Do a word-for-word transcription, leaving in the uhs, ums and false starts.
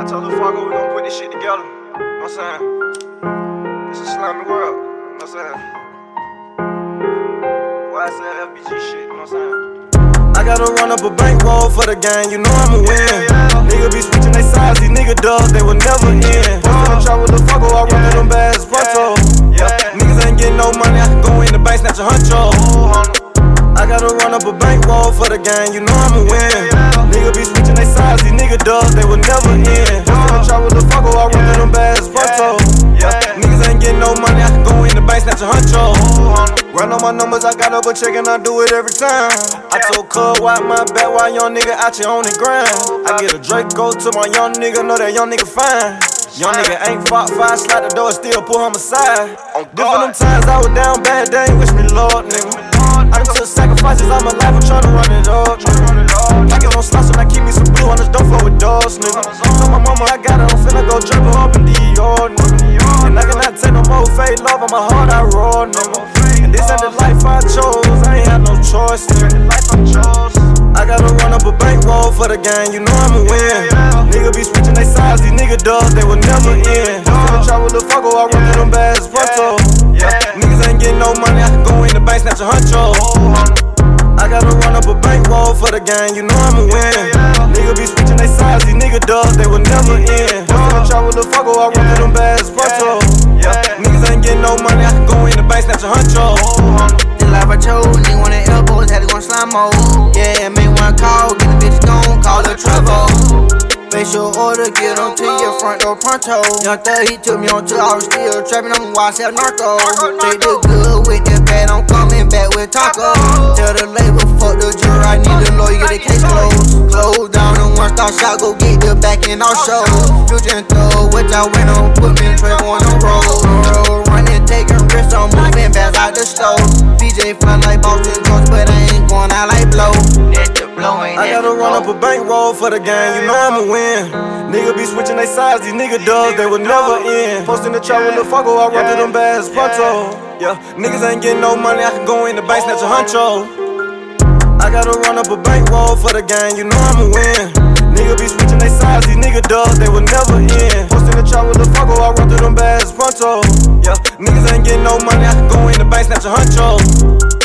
told her, fuck we gon' put this shit together. You know what I'm saying? It's a slimy world. You know what I'm saying? Why I said F B G shit, you know what I'm saying? I gotta run up a bankroll for the gang, you know I'ma win. Yeah, yeah. Nigga be switching they sides, these nigga dubs, they will never end. Postin' the trap with the fucker, I run yeah. through them bags, pronto. Yeah. Yeah. Niggas ain't getting no money, I can go in the bank, snatch a huncho. I gotta run up a bankroll for the gang, you know I'ma win. Yeah, yeah. Nigga be switching they sides, these nigga dubs, they will never end. Postin' the trap with the fucker, I run yeah. through them bags, pronto. Yeah. Yeah. Niggas ain't getting no money, I can go in the bank, snatch a huncho. Run on my numbers, I got up a check and I do it every time. I told Cub, wipe my back while young nigga out here on the grind. I get a Draco to my young nigga, know that young nigga fine. Young nigga ain't fought five, slide the door, still pull him aside. Different them times I was down bad, they ain't wish me Lord, nigga. I done took sacrifices, I'm alive, I'm tryna run it up, nigga. I get on slots when I keep me some blue, I just don't fuck with dogs, nigga. Told my mama I got it, I'm finna go drop her up in Dior, nigga. And I cannot take no more fake love, on my heart I roar, nigga. And this ain't the life I chose, I ain't had no choice, nigga. I gotta run up a bankroll for the gang, you know I'ma win. Nigga be switching they sides, these nigga dubs, they will never end. Postin' the trap with the fucker, I run through them bags, pronto. Yeah. Niggas ain't getting no money, I can go in the bank, snatch a huncho. I gotta run up a bankroll for the gang, you know I'ma win. Nigga be switching they sides, these nigga dubs, they will never end. Postin' the trap with the fucker, I run through them bags, pronto. Yeah. Niggas ain't getting no money, I can go in the bank, snatch a huncho. The life I chose, nigga want the elbows, had to go in slime mode. Yeah, make one call, get the bitch gone, call her trouble. Face your order, get on to your front door pronto. Young thug, he took me on tour, I was still trapping, I'm watch out narco. Take the good with the bad, I'm coming back with taco. Tell the label, fuck the jury, I need a lawyer, get the case closed. Close down and one star shot, go get the back in our show. Future and thug, which I went on, put me in trap on the road. Running, taking risks, I'm moving bags out the stove. B J fly like Boston Jones, but I ain't going out like blow. I gotta run up a bankroll for the gang, you know I'ma win. Nigga be switching they sides, these nigga dubs, they will never end. Postin' the trap with the fucker, I run through them bags, pronto. Yeah, niggas ain't getting no money, I can go in the bank, snatch a huncho. I gotta run up a bankroll for the gang, you know I'ma win. Nigga be switching they sides, these nigga dubs, they will never end. Postin' the trap with the fucker, I run through them bags, pronto. Yeah, niggas ain't getting no money, I can go in the bank, snatch a huncho.